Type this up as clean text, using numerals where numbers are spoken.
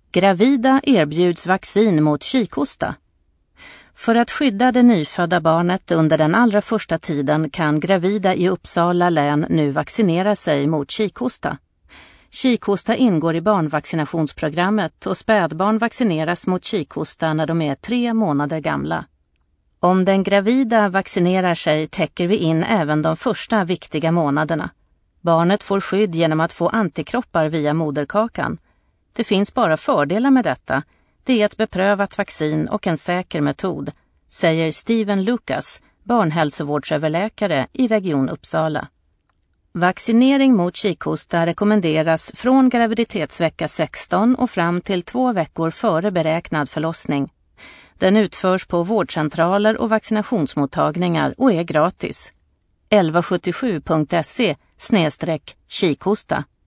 Gravida erbjuds vaccin mot kikhosta. För att skydda det nyfödda barnet under den allra första tiden kan gravida i Uppsala län nu vaccinera sig mot kikhosta. Kikhosta ingår i barnvaccinationsprogrammet och spädbarn vaccineras mot kikhosta när de är 3 månader gamla. Om den gravida vaccinerar sig täcker vi in även de första viktiga månaderna. Barnet får skydd genom att få antikroppar via moderkakan. Det finns bara fördelar med detta. Det är ett beprövat vaccin och en säker metod, säger Steven Lucas, barnhälsovårdsöverläkare i Region Uppsala. Vaccinering mot kikhosta rekommenderas från graviditetsvecka 16 och fram till 2 veckor före beräknad förlossning. Den utförs på vårdcentraler och vaccinationsmottagningar och är gratis. 1177.se/kikhosta